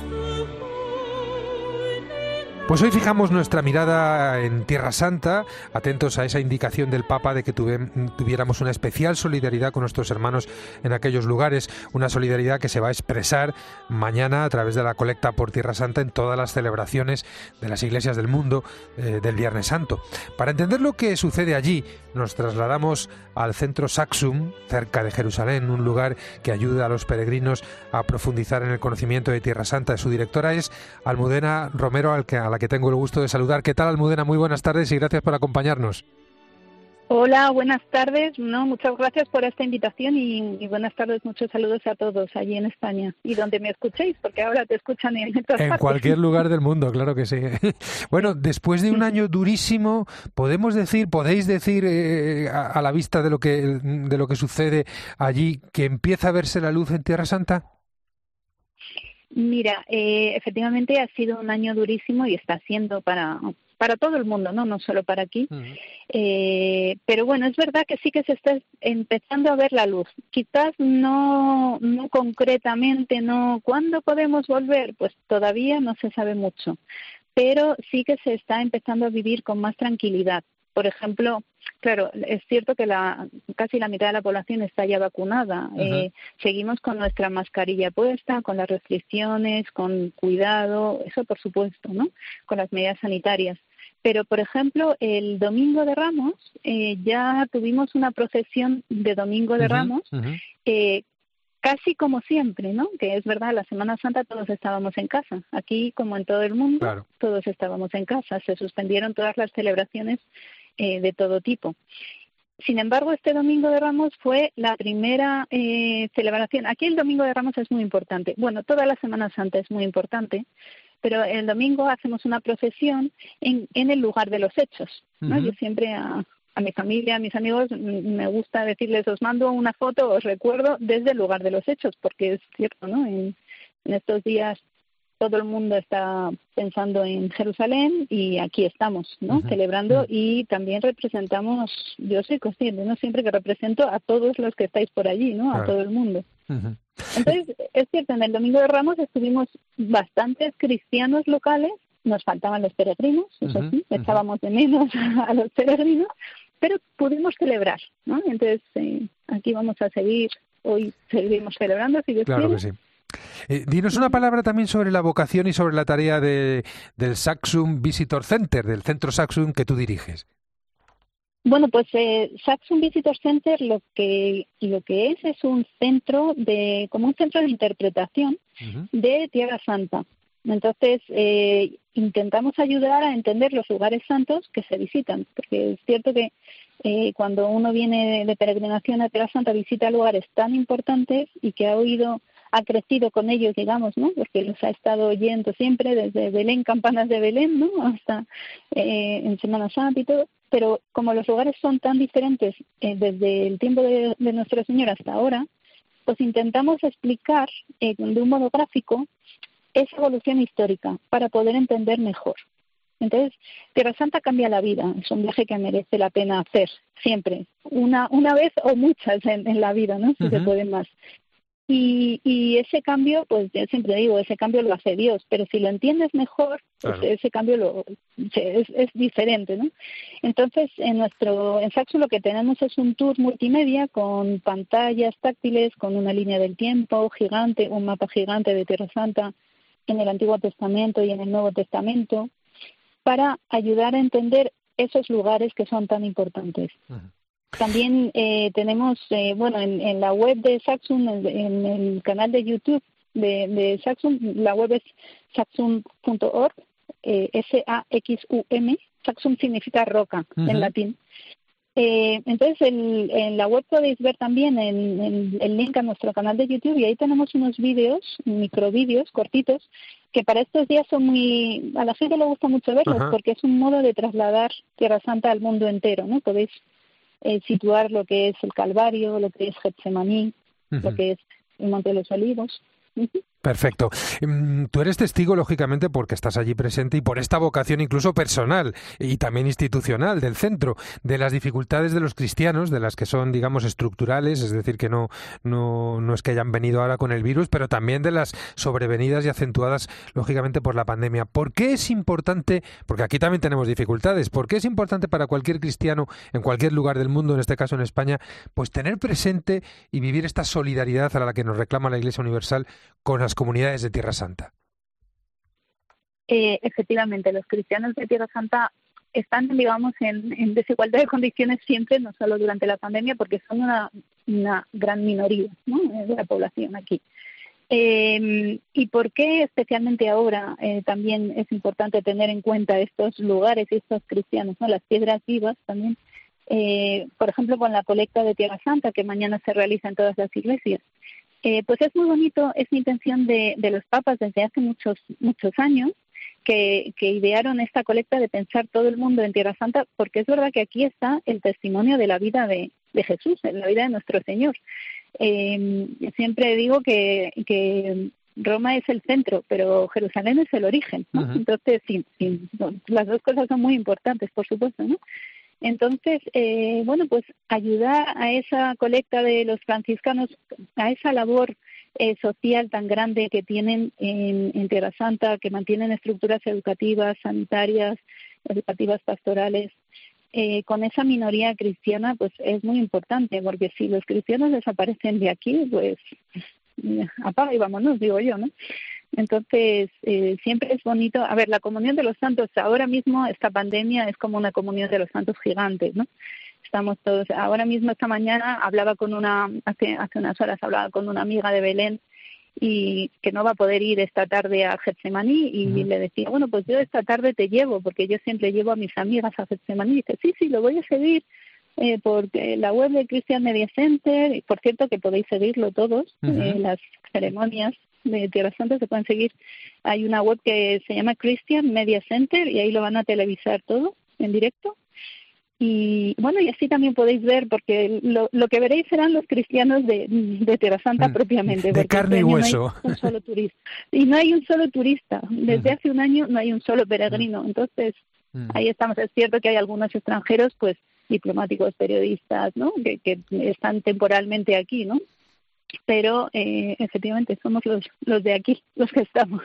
Pues hoy fijamos nuestra mirada en Tierra Santa, atentos a esa indicación del Papa de que tuviéramos una especial solidaridad con nuestros hermanos en aquellos lugares, una solidaridad que se va a expresar mañana a través de la colecta por Tierra Santa en todas las celebraciones de las iglesias del mundo del Viernes Santo. Para entender lo que sucede allí, nos trasladamos al centro Saxum, cerca de Jerusalén, un lugar que ayuda a los peregrinos a profundizar en el conocimiento de Tierra Santa. Su directora es Almudena Romero, a la que tengo el gusto de saludar. ¿Qué tal, Almudena? Muy buenas tardes y gracias por acompañarnos. Hola, buenas tardes. Muchas gracias por esta invitación y buenas tardes, muchos saludos a todos allí en España y donde me escuchéis, porque ahora te escuchan en todas partes. Cualquier lugar del mundo, claro que sí. Bueno, después de un año durísimo, podéis decir a la vista de lo que sucede allí, que empieza a verse la luz en Tierra Santa. Mira, efectivamente ha sido un año durísimo y está siendo para todo el mundo, no solo para aquí. Uh-huh. Pero bueno, es verdad que sí que se está empezando a ver la luz. Quizás no concretamente, ¿cuándo podemos volver? Pues todavía no se sabe mucho. Pero sí que se está empezando a vivir con más tranquilidad. Por ejemplo, claro, es cierto que casi la mitad de la población está ya vacunada. Uh-huh. Seguimos con nuestra mascarilla puesta, con las restricciones, con cuidado, eso por supuesto, ¿no? Con las medidas sanitarias. Pero, por ejemplo, el Domingo de Ramos, ya tuvimos una procesión de Domingo de Ramos, uh-huh. Casi como siempre, ¿no? Que es verdad, la Semana Santa todos estábamos en casa. Aquí, como en todo el mundo, claro, todos estábamos en casa. Se suspendieron todas las celebraciones de todo tipo. Sin embargo, este Domingo de Ramos fue la primera celebración. Aquí el Domingo de Ramos es muy importante. Bueno, toda la Semana Santa es muy importante, pero el domingo hacemos una procesión en el lugar de los hechos, ¿no? Uh-huh. Yo siempre a mi familia, a mis amigos, me gusta decirles, os mando una foto, os recuerdo desde el lugar de los hechos, porque es cierto, ¿no? En estos días todo el mundo está pensando en Jerusalén y aquí estamos, ¿no? Uh-huh. Celebrando, uh-huh. Y también representamos, yo soy consciente, ¿no? Siempre que represento a todos los que estáis por allí, ¿no? A todo el mundo. Uh-huh. Entonces, es cierto, en el Domingo de Ramos estuvimos bastantes cristianos locales, nos faltaban los peregrinos, eso uh-huh. Sí, echábamos de menos a los peregrinos, pero pudimos celebrar, ¿no? Entonces, aquí vamos a seguir, hoy seguimos celebrando, si Dios quiere. Claro que sí. Dinos una palabra también sobre la vocación y sobre la tarea del Saxum Visitor Center, del centro Saxum que tú diriges. Bueno, pues Saxum Visitor Center lo que es un centro como un centro de interpretación uh-huh. de Tierra Santa. Entonces, intentamos ayudar a entender los lugares santos que se visitan, porque es cierto que cuando uno viene de peregrinación a Tierra Santa visita lugares tan importantes y que ha crecido con ellos, digamos, ¿no? Porque los ha estado oyendo siempre desde Belén, campanas de Belén, ¿no? Hasta en Semana Santa y todo. Pero como los lugares son tan diferentes desde el tiempo de Nuestra Señora hasta ahora, pues intentamos explicar de un modo gráfico esa evolución histórica para poder entender mejor. Entonces, Tierra Santa cambia la vida. Es un viaje que merece la pena hacer siempre, una vez o muchas en la vida, ¿no? Si uh-huh. se puede más. Y ese cambio, pues yo siempre digo, ese cambio lo hace Dios, pero si lo entiendes mejor, pues claro. Ese cambio es diferente, ¿no? Entonces, en Saxum lo que tenemos es un tour multimedia con pantallas táctiles, con una línea del tiempo gigante, un mapa gigante de Tierra Santa en el Antiguo Testamento y en el Nuevo Testamento, para ayudar a entender esos lugares que son tan importantes. Uh-huh. También tenemos, en la web de Saxum, en el canal de YouTube de Saxum, la web es saxum.org, S-A-X-U-M, Saxum significa roca uh-huh. en latín. Entonces, en la web podéis ver también el link a nuestro canal de YouTube y ahí tenemos unos microvídeos cortitos, que para estos días a la gente le gusta mucho verlos uh-huh. porque es un modo de trasladar Tierra Santa al mundo entero, ¿no? Podéis situar lo que es el Calvario, lo que es Getsemaní, uh-huh. lo que es el Monte de los Olivos. Uh-huh. Perfecto. Tú eres testigo, lógicamente, porque estás allí presente y por esta vocación incluso personal y también institucional del centro, de las dificultades de los cristianos, de las que son, digamos, estructurales, es decir, que no es que hayan venido ahora con el virus, pero también de las sobrevenidas y acentuadas, lógicamente, por la pandemia. ¿Por qué es importante, porque aquí también tenemos dificultades, por qué es importante para cualquier cristiano en cualquier lugar del mundo, en este caso en España, pues tener presente y vivir esta solidaridad a la que nos reclama la Iglesia Universal con las comunidades de Tierra Santa? Efectivamente, los cristianos de Tierra Santa están, digamos, en desigualdad de condiciones siempre, no solo durante la pandemia, porque son una gran minoría, ¿no?, de la población aquí. ¿Y por qué especialmente ahora también es importante tener en cuenta estos lugares y estos cristianos, ¿no?, las piedras vivas también? Por ejemplo, con la colecta de Tierra Santa, que mañana se realiza en todas las iglesias. Pues es muy bonito, es la intención de los papas desde hace muchos años que idearon esta colecta de pensar todo el mundo en Tierra Santa, porque es verdad que aquí está el testimonio de la vida de Jesús, en la vida de nuestro Señor. Siempre digo que Roma es el centro, pero Jerusalén es el origen, ¿no? Uh-huh. Entonces, las dos cosas son muy importantes, por supuesto, ¿no? Entonces, pues ayudar a esa colecta de los franciscanos, a esa labor social tan grande que tienen en Tierra Santa, que mantienen estructuras educativas, sanitarias, educativas, pastorales, con esa minoría cristiana, pues es muy importante, porque si los cristianos desaparecen de aquí, pues apaga y vámonos, digo yo, ¿no? Entonces, siempre es bonito. A ver, la comunión de los santos, ahora mismo esta pandemia es como una comunión de los santos gigantes, ¿no? Estamos todos, ahora mismo esta mañana hablaba con hace unas horas hablaba con una amiga de Belén y que no va a poder ir esta tarde a Getsemaní y le decía, bueno, pues yo esta tarde te llevo, porque yo siempre llevo a mis amigas a Getsemaní. Y dice, sí, lo voy a seguir por la web de Christian Media Center, y por cierto que podéis seguirlo todos, las ceremonias de Tierra Santa se pueden seguir. Hay una web que se llama Christian Media Center y ahí lo van a televisar todo en directo. Y bueno, y así también podéis ver, porque lo que veréis serán los cristianos de Tierra Santa propiamente. De carne y hueso. No hay un solo turista. Y no hay un solo turista. Desde hace un año no hay un solo peregrino. Entonces, ahí estamos. Es cierto que hay algunos extranjeros, pues diplomáticos, periodistas, ¿no?, que están temporalmente aquí, ¿no? Pero efectivamente somos los de aquí, los que estamos.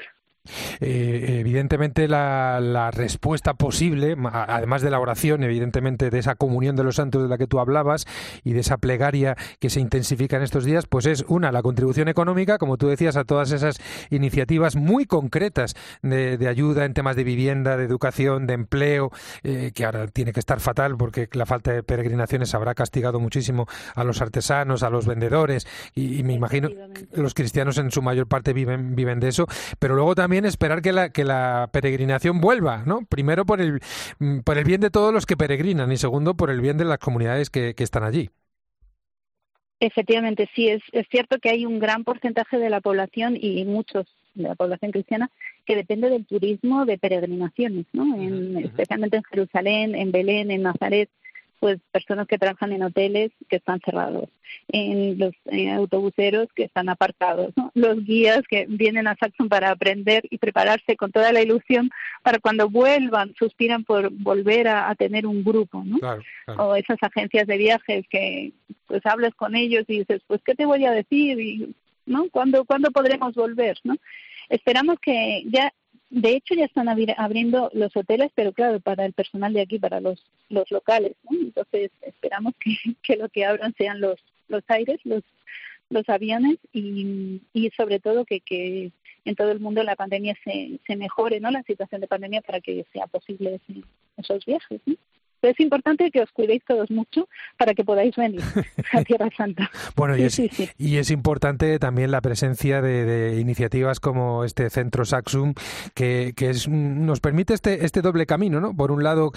Evidentemente la respuesta posible, además de la oración, evidentemente de esa comunión de los santos de la que tú hablabas y de esa plegaria que se intensifica en estos días, pues es la contribución económica, como tú decías, a todas esas iniciativas muy concretas de ayuda en temas de vivienda, de educación, de empleo, que ahora tiene que estar fatal porque la falta de peregrinaciones habrá castigado muchísimo a los artesanos, a los vendedores y me imagino que los cristianos en su mayor parte viven de eso, pero luego también esperar que la peregrinación vuelva, ¿no? Primero por el bien de todos los que peregrinan y segundo por el bien de las comunidades que están allí. Efectivamente, sí, es cierto que hay un gran porcentaje de la población y muchos de la población cristiana que depende del turismo de peregrinaciones, ¿no? Especialmente en Jerusalén, en Belén, en Nazaret, pues personas que trabajan en hoteles que están cerrados, en los autobuseros que están apartados, ¿no? Los guías que vienen a Saxon para aprender y prepararse con toda la ilusión para cuando vuelvan, suspiran por volver a tener un grupo, ¿no? Claro. O esas agencias de viajes que pues hablas con ellos y dices, pues ¿qué te voy a decir? Y, ¿no? ¿Cuándo podremos volver, ¿no? Esperamos que ya. De hecho, ya están abriendo los hoteles, pero claro, para el personal de aquí, para los locales, ¿no? Entonces, esperamos que lo que abran sean los aires, los aviones y sobre todo que en todo el mundo la pandemia se mejore, ¿no? La situación de pandemia para que sea posible esos viajes, ¿no? Es importante que os cuidéis todos mucho para que podáis venir a Tierra Santa. Bueno, y es importante también la presencia de iniciativas como este Centro Saxum, que nos permite este doble camino, ¿no? Por un lado,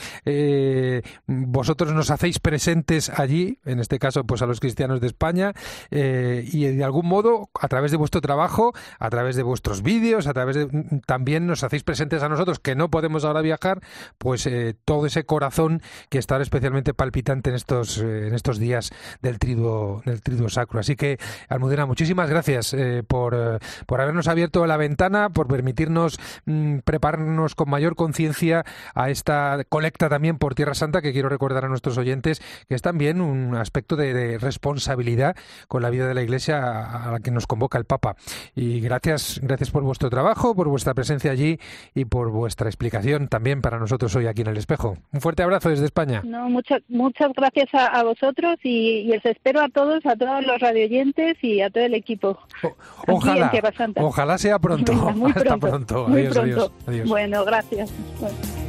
vosotros nos hacéis presentes allí, en este caso pues a los cristianos de España, y de algún modo, a través de vuestro trabajo, a través de vuestros vídeos, también nos hacéis presentes a nosotros, que no podemos ahora viajar, pues todo ese corazón que estar especialmente palpitante en estos días del Triduo Sacro. Así que, Almudena, muchísimas gracias por habernos abierto la ventana, por permitirnos prepararnos con mayor conciencia a esta colecta también por Tierra Santa, que quiero recordar a nuestros oyentes que es también un aspecto de responsabilidad con la vida de la Iglesia a la que nos convoca el Papa. Y gracias por vuestro trabajo, por vuestra presencia allí y por vuestra explicación también para nosotros hoy aquí en El Espejo. Un fuerte abrazo desde España. No, muchas gracias a vosotros y les espero a todos los radioyentes y a todo el equipo. Ojalá sea pronto. Venga, Hasta pronto. Muy Adiós, pronto. adiós. Bueno, gracias. Bueno.